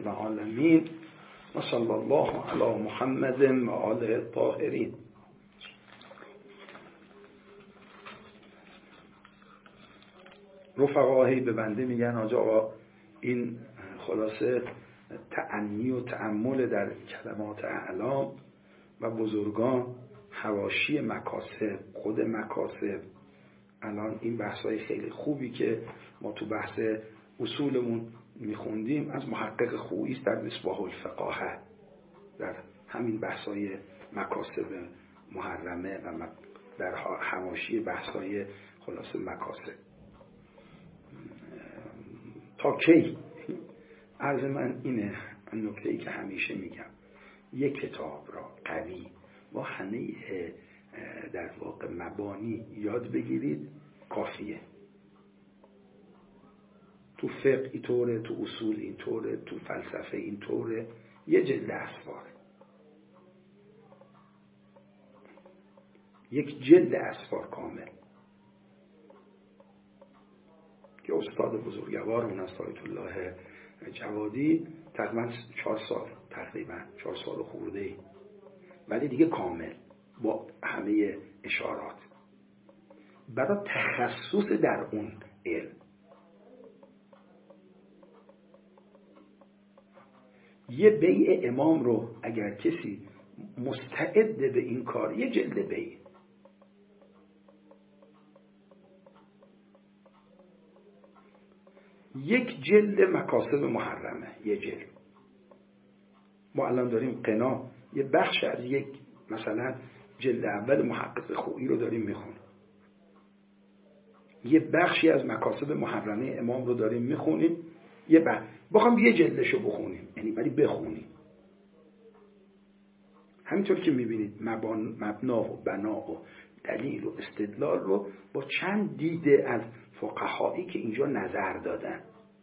العالمین و صلی الله علی محمد و آله الطاهرین. رفقاهی به بنده میگن آقا این خلاصه تأنی و تأمل در کلمات اعلام و بزرگان، حواشی مکاسب، خود مکاسب. الان این بحث‌های خیلی خوبی که ما تو بحث اصولمون میخوندیم از محقق خویی است در مصباح الفقاهه، در همین بحث‌های مکاسب محرمه و در حواشی بحث‌های خلاصه مکاسب. تا کی؟ عرض من اینه، نکته‌ای که همیشه میگم، یک کتاب را قوی با همه در واقع مبانی یاد بگیرید کافیه. تو فقه اینطوره، تو اصول اینطوره، تو فلسفه اینطوره، یه جلد اسفاره، یک جلد اسفار کامل که استاد بزرگوارمون است آیت الله جوادی تقریبا 4 سال خورده، ولی دیگه کامل با همه اشارات برای تخصص در اون علم. یه بیع امام رو اگر کسی مستعد به این کار، یه جلد بیع، یک جلد مکاسب محرمه، یه جلد. ما الان داریم قنا یه بخش از یک مثلا جلد اول محقق خویی رو داریم میخونیم، یه بخشی از مکاسب محرمه امام رو داریم میخونیم، بخوام یه جلدشو بخونیم، یعنی ولی بخونیم. همینطور که میبینید مبنا و بنا و دلیل و استدلال رو با چند دیده از فقهایی که اینجا نظر دادن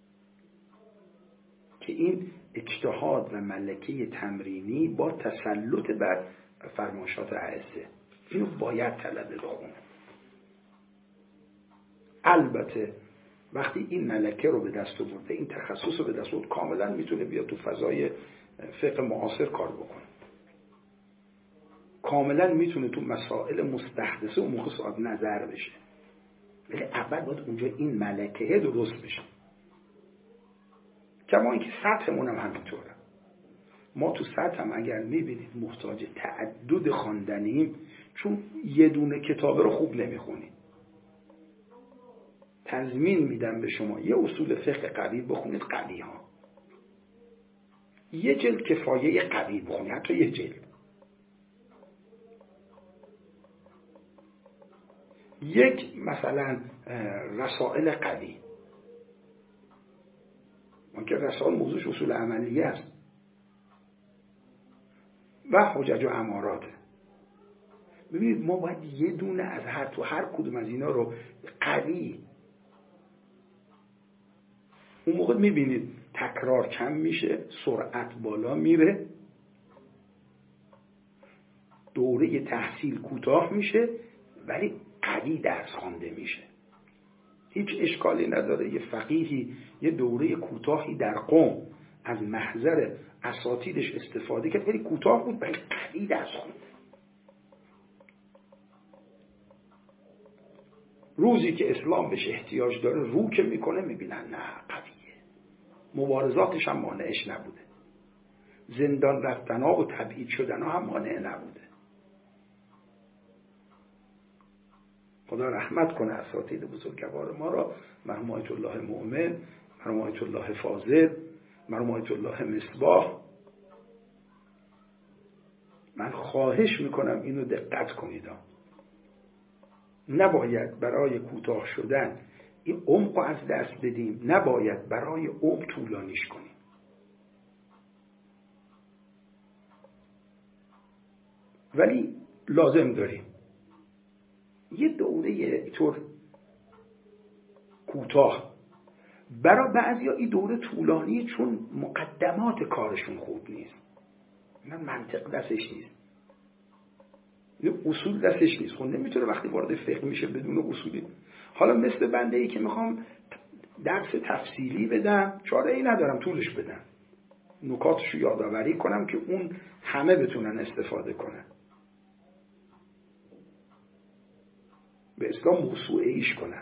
که این اجتهاد و ملکه تمرینی با تسلط بر فرمایشات اعزه، اینو باید طلبه بخونه. البته وقتی این ملکه رو به دست آورده، این تخصص رو به دست آورده، کاملا میتونه بیاد تو فضای فقه معاصر کار بکنه، کاملا میتونه تو مسائل مستحدثه و موقع صاحب نظر بشه، ولی اول باید اونجا این ملکه درست بشه. کما اینکه سطحمون هم همینطوره. ما تو سطح هم اگر میبینید محتاج تعدد خواندنیم، چون یه دونه کتاب رو خوب نمیخونیم. تضمین میدم به شما یه اصول فقه قوی بخونید، قوی ها، یه جلد کفایه قوی بخونید، حتی یه جلد، یک مثلا رسائل قوی، ممکن رسائل موضوعش اصول عملیه است و حجج و امارات. ببینید ما باید یه دونه از هر کدوم از اینا رو قوی، اون موقع میبینید تکرار کم میشه، سرعت بالا میره، دوره تحصیل کوتاه میشه، ولی قوی درس خوانده میشه. هیچ اشکالی نداره یه فقیهی یه دوره کوتاهی در قم از محضر اساتیدش استفاده کرد، ولی کوتاه بود، ولی قوی درس خوند. روزی که اسلام بهش احتیاج داره رو که میکنه، میبینن نه قویه، مبارزاتش هم مانعش نبوده، زندان رفتنها و تبعید شدنها هم مانع نبوده. خدا رحمت کنه اساتید بزرگوار ما را، مرحوم آیت الله مؤمن، مرحوم آیت الله فاضل، مرحوم آیت الله مصباح. من خواهش میکنم اینو دقت کنید، نباید برای کوتاه شدن این عمق از دست بدیم، نباید برای عمق طولانیش کنیم. ولی لازم داریم یه دوره اینطور کوتاه. برای بعضیا این دوره طولانی چون مقدمات کارشون خوب نیست، من منطق دستش نیست، اصول دستش نیست، خب نمیتونه وقتی وارد فقه میشه بدون اصولی. حالا مثل بنده ای که میخوام درس تفصیلی بدم، چاره ای ندارم طولش بدم، نکاتش رو یادآوری کنم که اون همه بتونن استفاده کنن، به اصطلاح موسوعه ایش کنن.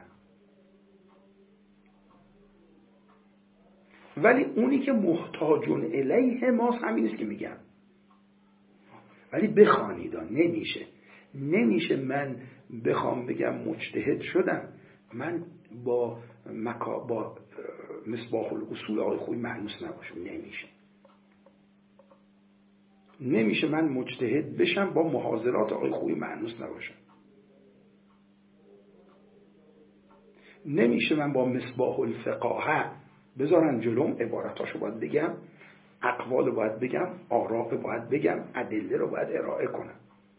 ولی اونی که محتاجون الیه ماست همین است که میگم. ولی بخوانید، نمیشه من بخوام بگم مجتهد شدم، من با مصباح الاصول آقای خویی مأنوس نباشم. نمیشه من مجتهد بشم با محاضرات آقای خویی مأنوس نباشم. نمیشه من با مصباح الفقاهه بذارن جلوم، عبارتاشو باید بگم، اقوال رو باید بگم، آراء رو باید بگم، ادله رو باید ارائه کنم.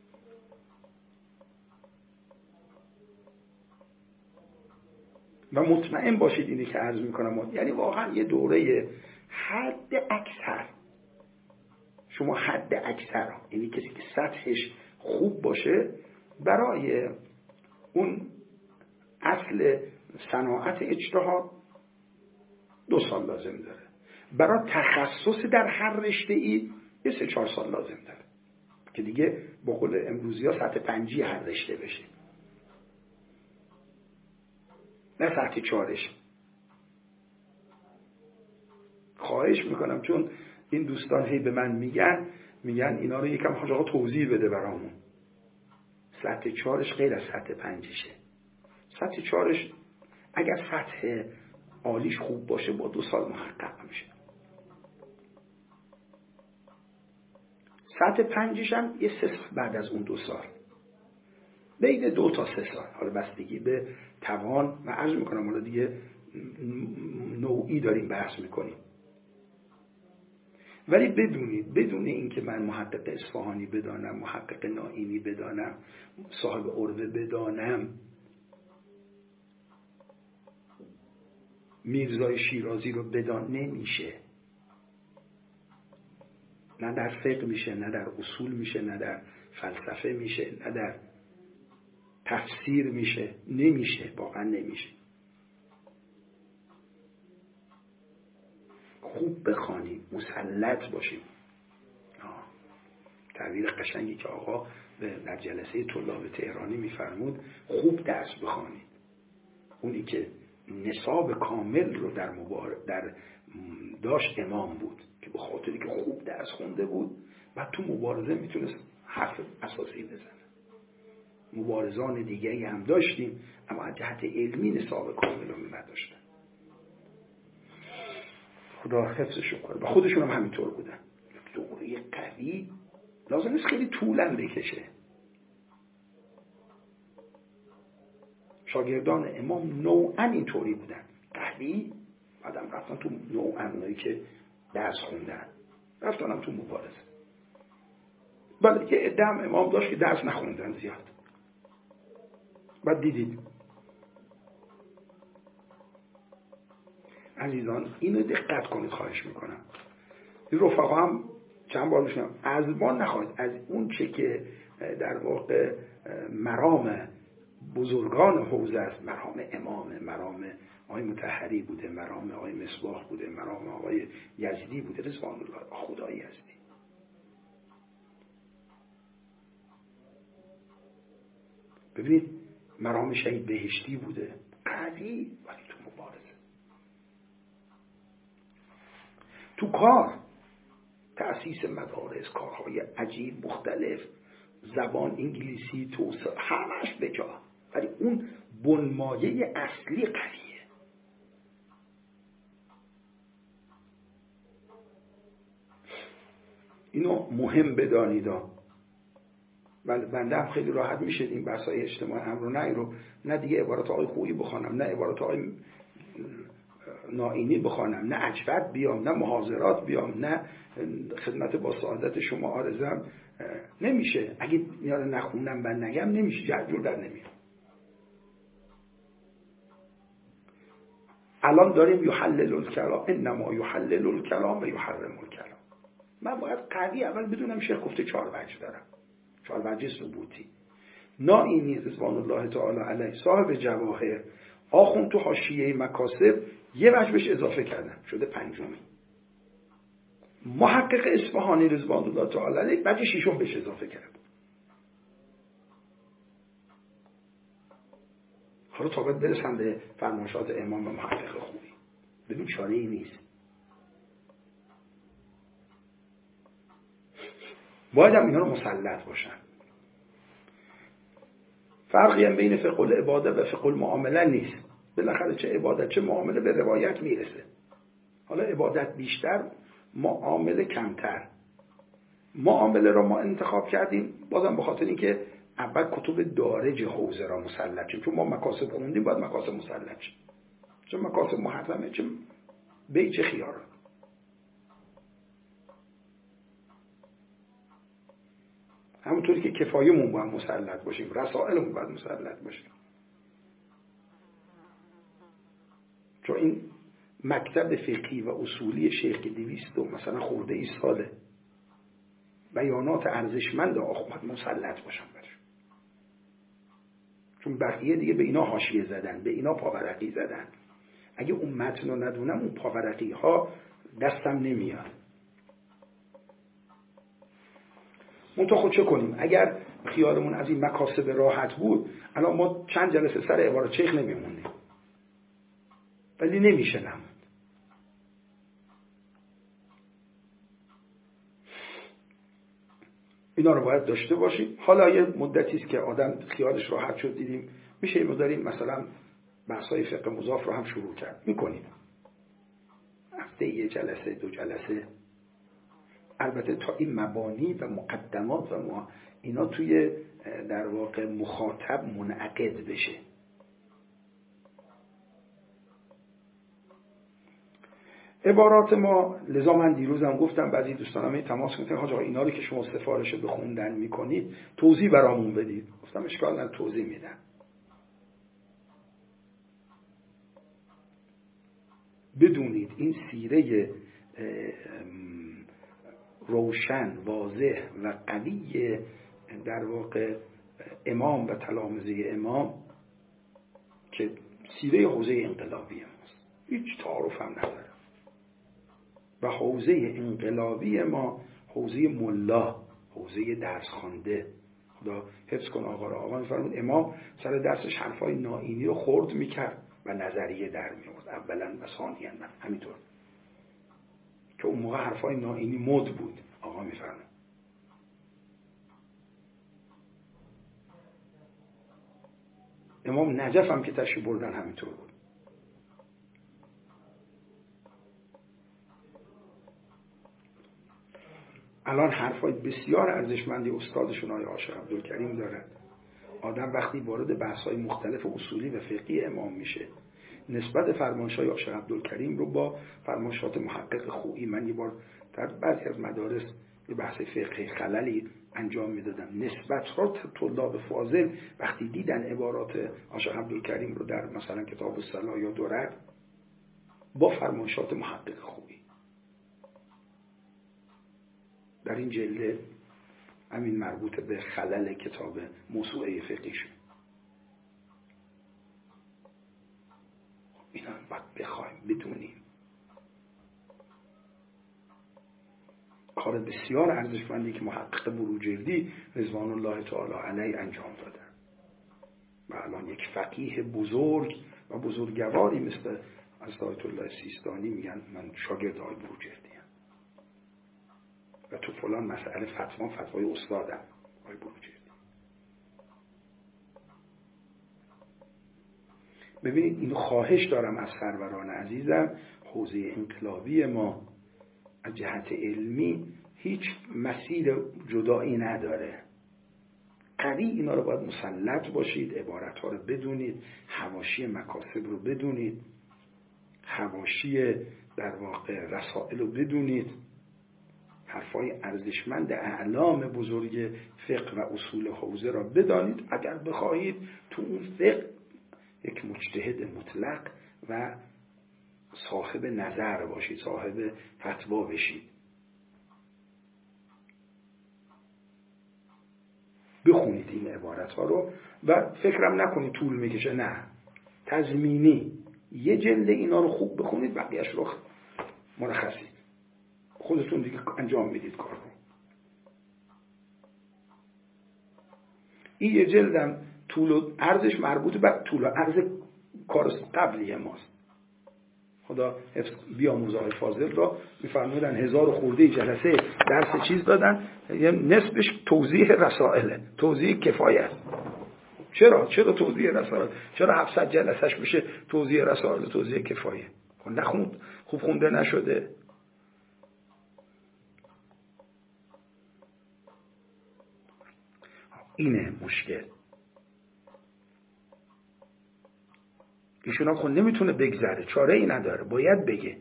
و مطمئن باشید اینی که عرض میکنم، یعنی واقعا یه دوره حد اکثر، شما حد اکثر، یعنی کسی که سطحش خوب باشه برای اون اصل صناعت اجتهاد 2 سال لازم داره، برای تخصص در هر رشته‌ای 3-4 سال لازم داره که دیگه با قول امروزی ها سطح 5 هر رشته بشه، نه سطح 4. خواهش میکنم، چون این دوستان هی به من میگن اینا رو یکم حاج آقا توضیح بده برامون. سطح 4 غیر از سطح 5. سطح 4 اگر سطح عالیش خوب باشه با 2 سال محقق میشه. سطح 5 هم یه 3 سال بعد از اون 2 سال، بین 2 تا 3 سال، حالا بستگی به توان و عرض میکنم حالا دیگه نوعی داریم بحث میکنیم. ولی بدونید، بدون اینکه من محقق اصفهانی بدانم، محقق نائینی بدانم، صاحب عروه بدانم، میرزای شیرازی رو نمیشه. نه در فقه میشه، نه در اصول میشه، نه در فلسفه میشه، نه در تفسیر میشه. نمیشه، واقعا نمیشه. خوب بخوانیم، مسلط باشیم. تعبیر قشنگی که آقا در جلسه طلاب تهرانی میفرمود، خوب درس بخوانید. اونی که نصاب کامل رو در داشت امام بود که به خاطری که خوب درس خونده بود و تو مبارزه میتونست حرف اساسی بزنه. مبارزان دیگری هم داشتیم اما از جهت علمی نصاب کامل رو نداشتن. خدا حفظشون کنه. و خودشون هم همینطور بودن. دوره قوی لازم نیست خیلی طولم بکشه. شاگردان امام نوعا اینطوری بودن، قوی، بعدم رفتن تو نوعا اونایی که درس خوندن رفتن تو مبارزه. بله یه عده هم امام داشت که درس نخوندن زیاد. بعد دیدید عزیزان اینو دقت کنید، خواهش میکنم. این رفقا هم چند بار میشنم از ما نخواهید، از اون چه که در واقع مرام بزرگان حوزه است، مرام امام، مرام آقای مطهری بوده، مرام آقای مصباح بوده، مرام آقای یزدی بوده، رضوان الله خدای یزدی. ببینید مرام شهید بهشتی بوده، قوی، ولی تو مبارزه، تو کار، تأسیس مدارس، کارهای عجیب مختلف، زبان انگلیسی، توسعه، همش به جا، ولی اون بنمایه اصلی قویه. اینو مهم بدانید. بنده هم خیلی راحت میشه این بحث‌های اجتماعی امر و نهی رو نه دیگه عبارات آقای خویی بخوانم، نه عبارات آقای نائینی بخوانم، نه اجود بیام، نه محاضرات بیام، نه خدمت با سعادت شما عارضم. نمیشه. اگه اینا رو نخونم و نگم نمیشه، جور در نمیاد. الان داریم یحلل الکلام، انما یحلل الکلام و یحرم الکلام. من باید قوی اول بدونم شیخ گفته 4 وجه دارم، 4 وجه ثبوتی. نائینی رضوان الله تعالی علیه صاحب جواهر، آخوند تو حاشیه مکاسب یه وجه بهش اضافه کردن شده 5. محقق اصفهانی رضوان الله تعالی علیه بچه شیشم بهش اضافه کرد. حالا تا باید برسن به فرمایشات امام و محقق خوبی. ببین چاره ای نیست. باید هم اینا رو مسلط باشن. فرقی هم بین فقه العباده و فقه المعامله نیست. بالاخره چه عبادت چه معامله به روایت میرسه. حالا عبادت بیشتر، معامله کمتر. معامله را ما انتخاب کردیم بازم به خاطر اینکه اول کتب دارج حوزه را مسلط شیم، چون ما مکاسب خوندیم باید مکاسب مسلط شیم، چون مکاسب محرمه، چه بی چه خیار. همونطوری که کفایمون باید مسلط باشیم، رسائلمون باید مسلط باشیم، چون این مکتب فقهی و اصولی شیخ که 200 مثلا خورده ای ساله، بیانات ارزشمند آخوند مسلط باشن برش، چون بقیه دیگه به اینا حاشیه زدن، به اینا پاورقی زدن. اگه اون متن رو ندونم اون پاورقی ها دستم نمیاد. منتها خود چه کنیم؟ اگر خیالمون از این مکاسب راحت بود الان ما چند جلسه سر عبارت شیخ نمیمونیم، ولی نمیشه نموند. اینا رو باید داشته باشیم. حالا یه مدتی است که آدم خیالش راحت شد، دیدیم میشه ما داریم مثلا بحث‌های فقه مضاف رو هم شروع کرد میکنیم، هفته یه جلسه 2 جلسه. البته تا این مبانی و مقدمات و اینا توی در واقع مخاطب منعقد بشه. عبارات ما، لذا من دیروزم گفتم بعضی دوستانم تماس گرفتن حاج آقا اینا رو که شما سفارش به خوندن میکنید توضیح برامون بدید. گفتم اشکال نداره توضیح میدم. بدونید این سیره روشن، واضح و قوی در واقع امام و تلامذه امام که سیره حوزه انقلابی ماست، هیچ تعارف هم نداره. و حوزه انقلابی ما حوزه ملا، حوزه درس خوانده. خدا حفظ کن آقا را. آقا میفرمود امام سر درسش حرفای نائینی رو خرد میکرد و نظریه در میورد اولا و ثانیا. همینطور که اون موقع حرفای نائینی مد بود. آقا میفرمود امام نجف هم که تشریف بردن همینطور بود. الان حرفای بسیار ارزشمندی استادشون آقای عاشق عبدالکریم دارن. آدم وقتی وارد بحث‌های مختلف اصولی و فقهی امام میشه، نسبت فرمایش‌های عاشق عبدالکریم رو با فرمایشات محقق خویی، من یه بار در بعضی از مدارس یه بحث فقهی خللی انجام میدادم، نسبت‌ها طلاب فاضل وقتی دیدن عبارات عاشق عبدالکریم رو در مثلا کتاب الصلاة یا درر با فرمایشات محقق خویی، در این جلد همین مربوط به خلل کتاب موسوعه فقهیشون، اینا باید بخوایم بدونیم. کار بسیار ارزشمندی که محقق بروجردی رضوان الله تعالی علیه انجام دادن و الان یک فقیه بزرگ و بزرگواری مثل آیت الله سیستانی میگن من شاگرد آقای بروجردی ام و تو فلان مسئله فتوای استادم آقای بروجردی. ببینید اینو خواهش دارم از سروران عزیزم، حوزه انقلابی ما از جهت علمی هیچ مسیر جدایی نداره. قوی اینا رو باید مسلط باشید، عبارتها رو بدونید، حواشی مکاسب رو بدونید، حواشی در واقع رسائل رو بدونید، حرفای ارزشمند اعلام بزرگ فقه و اصول حوزه را بدانید. اگر بخواهید تو اون فقه یک مجتهد مطلق و صاحب نظر باشید، صاحب فتوا بشید. بخونید این عبارت ها رو و فکرم نکنید طول میکشه، نه، تضمینی یه جلد اینا رو خوب بخونید، بقیهش رو مرخصید. خودتون دیگه انجام میدید کار رو. این یه جلدم طول و عرضش مربوط به طول و عرض کار قبلی ماست. خدا بیامرزه آقای فاضل را میفرمودن 1000 خورده جلسه درس چیز دادن، یه نصفش توضیح رسائله، توضیح کفایه است. چرا توضیح رسائل؟ چرا 700 جلسهش بشه توضیح رسائل، توضیح کفایه؟ نخوند، خوب خونده نشده. اینه مشکل. ایشون هم خود نمیتونه بگذره، چاره ای نداره، باید بگه.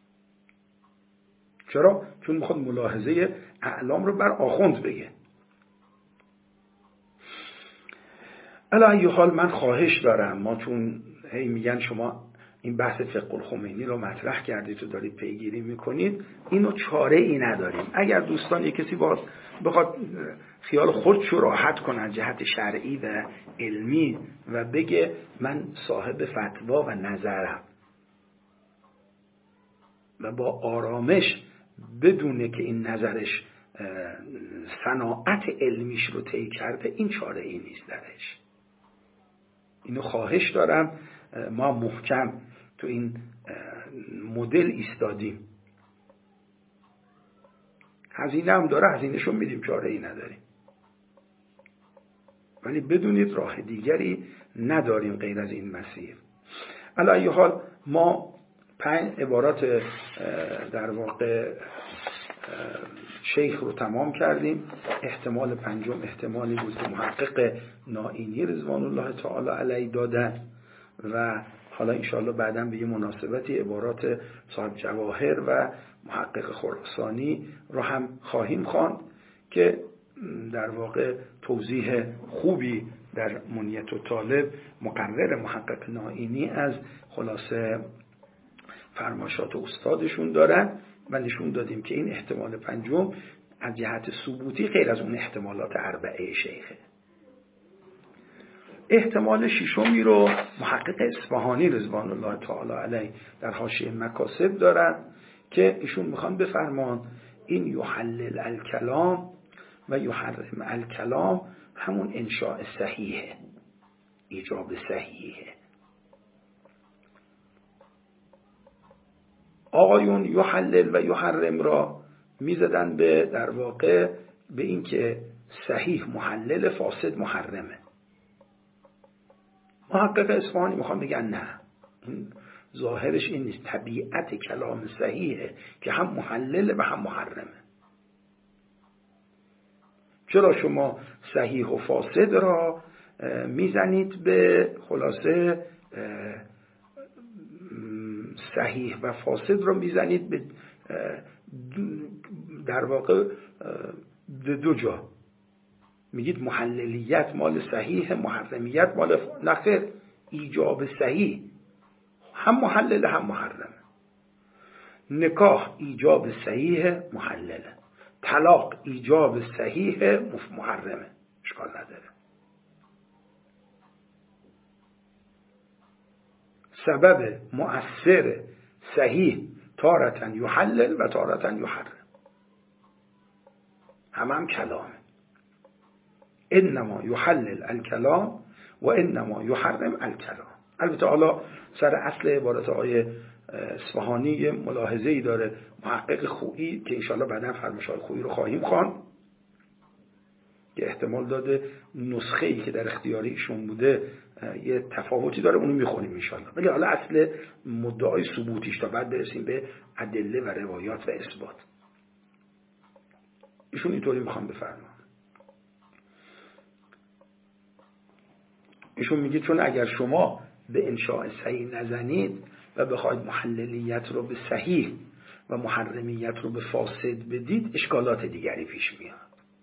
چرا؟ چون میخواد ملاحظه اعلام رو بر آخوند بگه. الان یه حال من خواهش دارم، ما چون هی میگن شما این بحث فقه الخمینی رو مطرح کردید و دارید پیگیری میکنید، اینو چاره ای نداریم. اگر دوستان یک کسی بخواد خیال خودش رو راحت کنه جهت شرعی و علمی و بگه من صاحب فتوا و نظرم و با آرامش بدونه که این نظرش صناعت علمیش رو طی کرده، این چاره ای نیست درش. اینو خواهش دارم. ما محکم تو این مدل ایستادیم. هزینه هم داره، هزینه‌شو میدیم، چاره ای نداریم. ولی بدونید راه دیگری نداریم غیر از این مسیر. علی ای حال ما 5 عبارات در واقع شیخ رو تمام کردیم. احتمال پنجم احتمالی بود که محقق نائینی رضوان الله تعالی علیه دادن و حالا انشاءالله بعداً به یه مناسبتی عبارات صاحب جواهر و محقق خراسانی رو هم خواهیم خواند که در واقع توضیح خوبی در منیت الطالب مقرر محقق نائینی از خلاصه فرمایشات استادشون دارن و نشون دادیم که این احتمال پنجم از جهت ثبوتی غیر از اون احتمالات اربعه شیخه. احتمال ششمی رو محقق اصفهانی رضوان الله تعالی علیه در حاشیه مکاسب دارن که ایشون میخوان بفرمان این یحلل الکلام و یحرم الکلام همون انشاء صحیحه، ایجاب صحیحه. آقایون یحلل و یحرم را میزدن به در واقع به این که صحیح محلل، فاسد محرمه. محقق اصفهانی میخوام بگن نه، این ظاهرش این نیست، طبیعت کلام صحیحه که هم محلل و هم محرمه. چرا شما صحیح و فاسد را میزنید به خلاصه صحیح و فاسد را میزنید به در واقع دو جا، میگید محللیت مال صحیح، محرمیت مال نخیر، ایجاب صحیح هم محلل هم محرم. نکاح ایجاب صحیح محلله، طلاق ایجاب صحیح محرمه، اشکال نداره. سبب مؤثر صحیح تارتن یحلل و تارتن یحرم، هم کلامه. انما یحلل الکلام و انما یحرم الکلام. البته حالا سر اصل عبارت آقای اصفهانی ملاحظه‌ای داره محقق خویی که انشاءالله بعدا فرمایشات خویی رو خواهیم خواند که احتمال داده نسخه‌ای که در اختیار ایشون بوده یه تفاوتی داره، اونو میخونیم انشاءالله. ولی حالا اصل مدعای ثبوتیش تا بعد برسیم به ادله و روایات و اثبات. ایشون اینطوری میخوام بفرمان. ایشون میگه چون اگر شما به انشاء صحیح نزنید و بخواید محللیت رو به صحیح و محرمیت رو به فاسد بدید، اشکالات دیگری پیش میاد.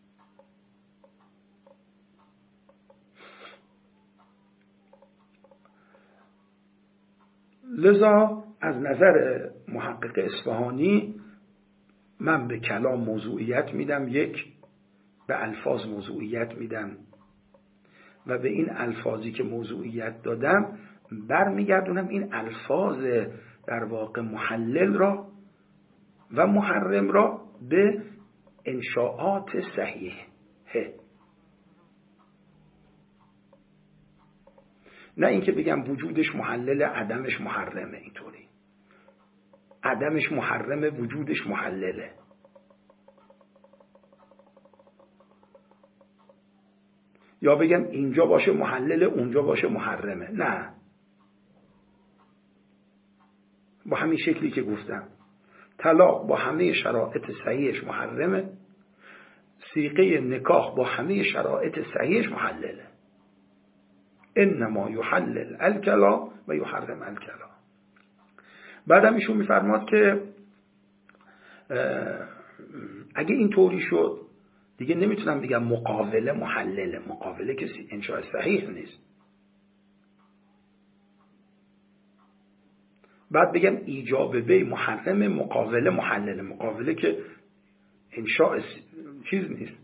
لذا از نظر محقق اصفهانی من به کلام موضوعیت میدم، یک، به الفاظ موضوعیت میدم و به این الفاظی که موضوعیت دادم برمیگردونم این الفاظ در واقع محلل را و محرم را به انشاءات صحیحه. نه اینکه بگم وجودش محلل عدمش محرمه، اینطوری عدمش محرمه وجودش محلله. یا بگم اینجا باشه محلله اونجا باشه محرمه. نه، با همین شکلی که گفتم طلاق با همه شرایط صحیحش محرمه، صیغه نکاح با همه شرایط صحیحش محلله. انما یحلل الکلا و یحرم الکلا. بعدم ایشون میفرماد که اگه این طوری شد دیگه نمیتونم بگم مقابله محلله. مقابله که انشاء صحیح نیست. بعد بگم ایجاب بی محرم، مقابله محلله. مقابله که انشاء چیز نیست.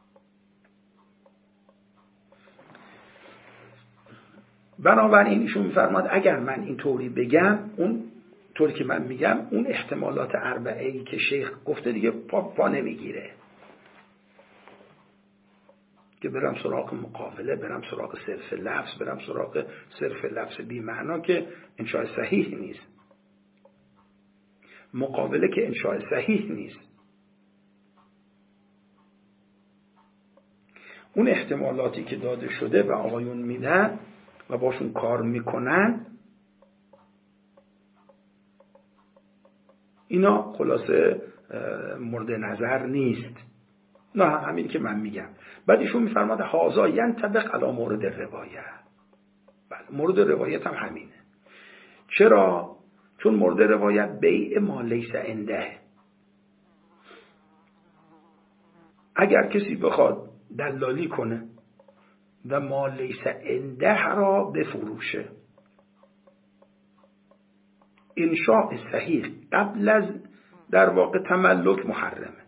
بنابراین ایشون میفرماد اگر من این طوری بگم، اون طوری که من میگم، اون احتمالات اربعه‌ای که شیخ گفته دیگه پا نمیگیره، که برم سراغ مقابله، برم سراغ صرف لفظ، برم سراغ صرف لفظ بی معنا که انشاء صحیح نیست، مقابله که انشاء صحیح نیست. اون احتمالاتی که داده شده و آقایون میدن و باشون کار میکنن، اینا خلاصه مورد نظر نیست. نه، همین که من میگم. بعد ایشون میفرماد هازا ینطبق علی مورد روایت. بله، مورد روایت هم همینه. چرا؟ چون مورد روایت بیع ما لیس عنده. اگر کسی بخواد دلالی کنه و ما لیس عنده را بفروشه، انشاء صحیح قبل از در واقع تملک محرمه،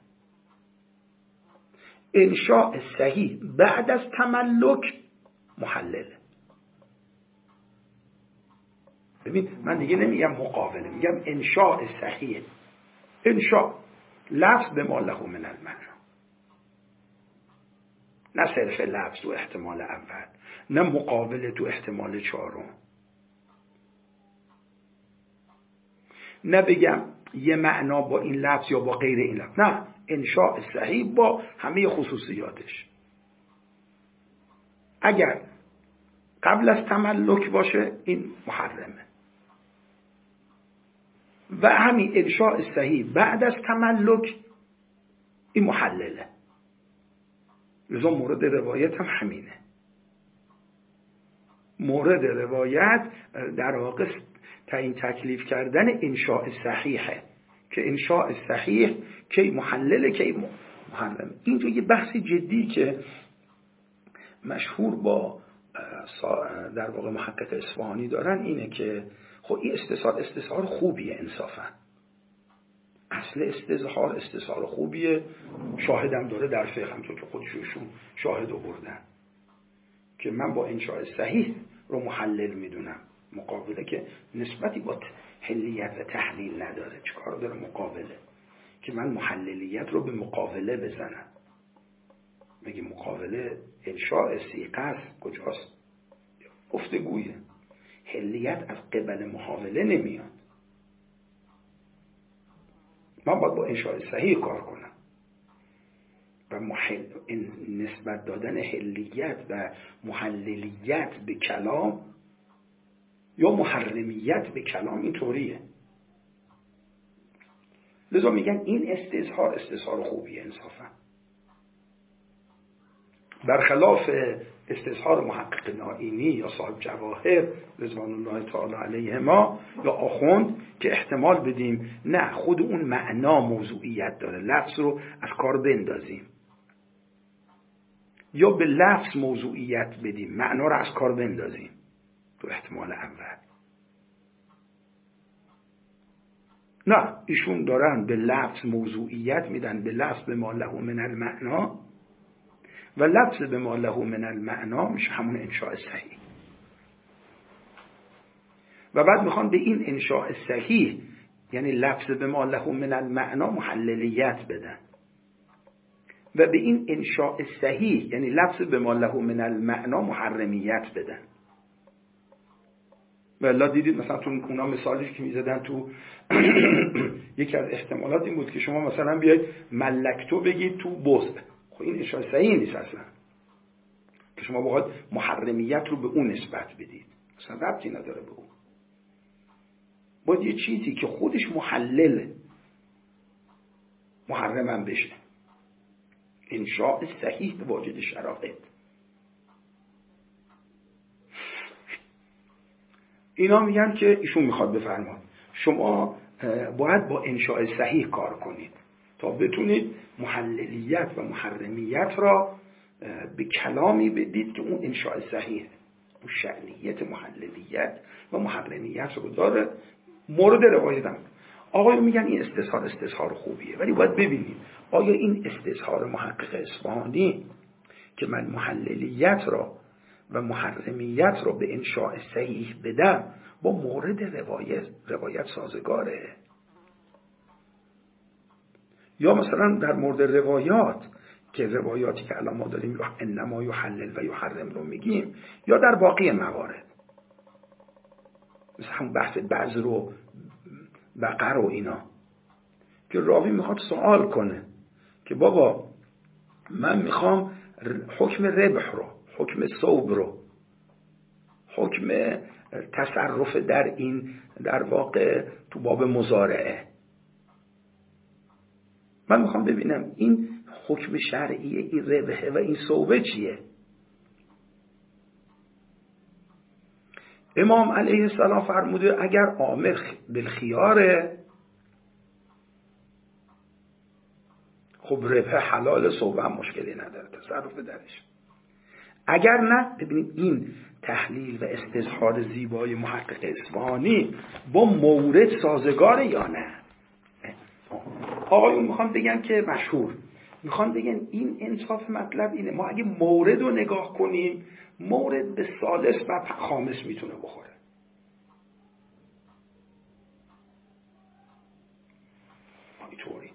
انشاء صحیح بعد از تملک محلله. ببین، من دیگه نمیگم مقابله، میگم انشاء صحیح. انشاء لفظ به ما له من المعنی، نه صرف لفظ تو احتمال اول، نه مقابله تو احتمال چهارم. نه بگم یه معنا با این لفظ یا با غیر این لفظ، نه، انشاء صحیح با همه خصوصیاتش. اگر قبل از تملک باشه این محرمه، و همین انشاء صحیح بعد از تملک این محلله. لذا مورد روایت هم همینه. مورد روایت در واقع تعیین تکلیف کردن انشاء صحیحه، که انشاء صحیح کی محلله کی محرمه. اینجا یه بحث جدی که مشهور با در واقع محقق اصفهانی دارن اینه که خب این استظهار خوبیه انصافا، اصل استظهار خوبیه. شاهدم داره در فقه، همونطور که خودشون شاهد آوردن که من با انشاء صحیح رو محلل میدونم. مقابله که نسبتی با حلیت و تحلیل نداره. چیکار داره مقابله؟ که من محللیت رو به مقابله بزنم. مگه مقابله انشاء صیغه است؟ کجاست؟ گفتگویه. حلیت از قبل محاوله نمیاد. من باید با انشاء صحیح کار کنم و نسبت دادن حلیت و محللیت به کلام یا محرمیت به کلام اینطوریه. لذا میگن این استظهار خوبیه انصافا، برخلاف استظهار محقق نائینی یا صاحب جواهر رضوان الله تعالی علیهما یا آخوند که احتمال بدیم نه، خود اون معنا موضوعیت داره، لفظ رو از کار بندازیم، یا به لفظ موضوعیت بدیم، معنا رو از کار بندازیم. تو احتمال اول نه، ایشون دارن به لفظ موضوعیت میدن، به لفظ به ما له من المعنا، و لفظ به ما له من المعنا میشه همون انشاء صحیح. و بعد میخوان به این انشاء صحیح یعنی لفظ به ما له من المعنا محللیت بدن و به این انشاء صحیح یعنی لفظ به ما له من المعنا محرمیت بدن. والله دیدید مثلا تو اونا مثالی که میزدن تو یکی از احتمالات این بود که شما مثلا بیاید ملکتو بگید تو بزد، خب این انشاء صحیح نیست اصلا که شما باید محرمیت رو به اون نسبت بدید، اصلا ربطی نداره به اون. باید یه چیزی که خودش محلل محرمم بشه، انشاء صحیح به واجد شرایط. اینا میگن که ایشون میخواد بفرماد شما باید با انشاء صحیح کار کنید تا بتونید محللیت و محرمیت را به کلامی بدید که اون انشاء صحیحه، اون شأنیت محللیت و محرمیت رو داره. مورد روایت هم آقایون میگن این استظهار خوبیه، ولی باید ببینید آیا این استظهار محقق اصفهانی که من محللیت را و محرمیت را به انشاء صحیح بدم با مورد روایت سازگاره؟ یا مثلا در مورد روایات که روایاتی که الان ما داریم انما یحلل و یحرم رو میگیم، یا در باقی موارد مثلا هم بحث بذر و بقر و اینا که راوی میخواد سوال کنه که بابا من میخوام حکم ربح رو، حکم صوب رو، حکم تصرف در این در واقع تو باب مزارعه، من میخوام ببینم این حکم شرعی این ربحه و این صوبه چیه. امام علیه السلام فرموده اگر آمر بالخیاره خب ربح حلال، صوبه هم مشکلی نداره تصرف درش. اگر نه، ببینید این تحلیل و استظهار زیبای محقق اصفهانی با مورد سازگاره یا نه. آقایون میخوان بگن که مشهور میخوان بگن این انصاف مطلب اینه، ما اگه مورد رو نگاه کنیم مورد به ثالث و خامس میتونه بخوره. اینطوری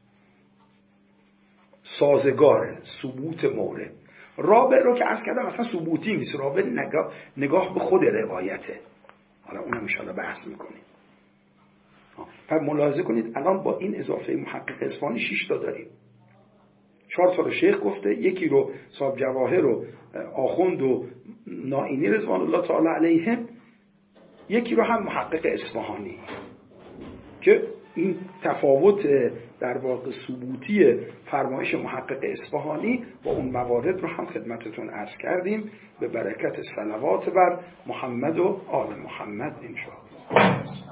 سازگاره ثبوت مورد. رابع رو که عرض کردم اصلا ثبوتی نیست، رابع نگاه به خود روایته، حالا اونم ان شاءالله بحث میکنیم. پس ملاحظه کنید الان با این اضافه محقق اصفهانی 6 تا داریم، 4 تا رو شیخ گفته، یکی رو صاحب جواهر و آخوند و نائینی رضوان الله تعالی علیهم، یکی رو هم محقق اصفهانی که این تفاوت در واقع ثبوتی فرمایش محقق اصفهانی با اون موارد رو هم خدمتتون عرض کردیم. به برکت صلوات بر محمد و آل محمد ان شاء الله.